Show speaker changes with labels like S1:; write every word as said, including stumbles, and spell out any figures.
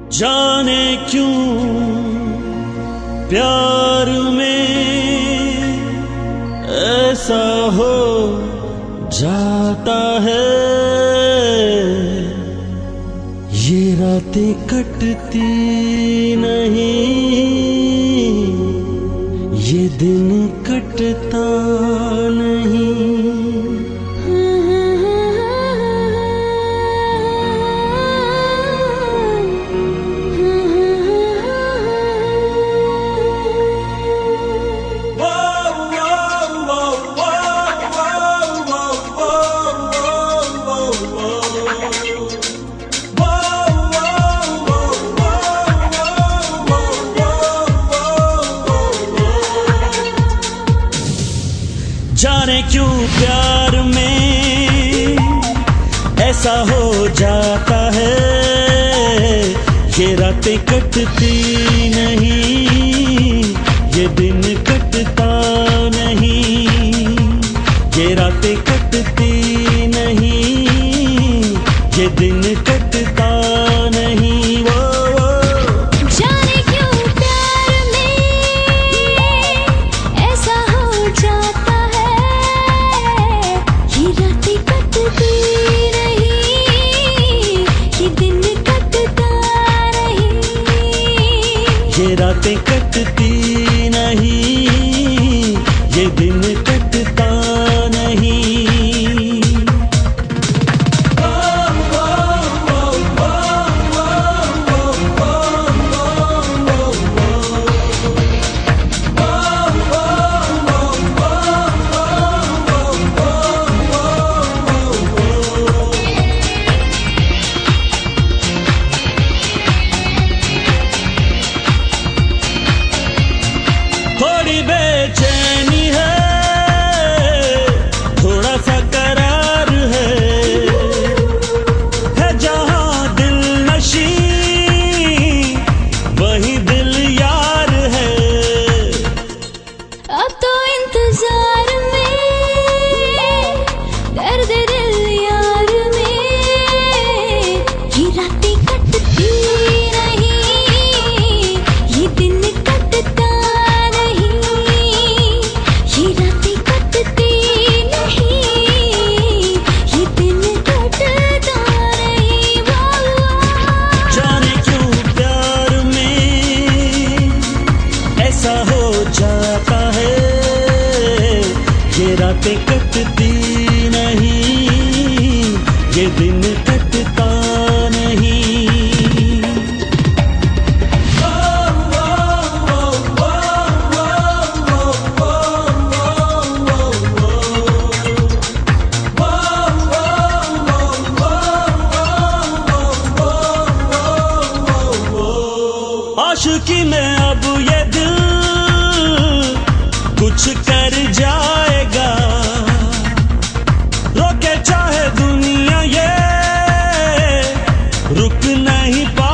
S1: जाने क्यों प्यार में ऐसा हो जाता है, ये रातें कटती नहीं, ये दिन कटता नहीं। जाने क्यों प्यार में ऐसा हो जाता है, ये रातें कटती नहीं, ये दिन कटता नहीं, ये रातें कटती नहीं, ये दिन कटता नहीं। वो
S2: जाने क्यों प्यार में ऐसा हो जाता है, ये रातें कटती नहीं, ये दिन कटता नहीं,
S1: ये रातें कटती नहीं, ये दिन कटता नहीं। थोड़ी बेचैनी है, थोड़ा सा करार है, है जहां दिल नशी वही दिल यार है।
S2: अब तो इंतजार में दर्द दिल यार में, ये रातें कटती नहीं, ये दिन कटता नहीं, ये रातें कटती नहीं, ये दिन कटता नहीं।
S1: जाने क्यों प्यार में ऐसा हो जाता है, ये रातें कटती नहीं, ये दिन कटता नहीं। आशिकी में अब ये दिल कुछ कर जाएगा, रोके चाहे दुनिया ये रुक नहीं पा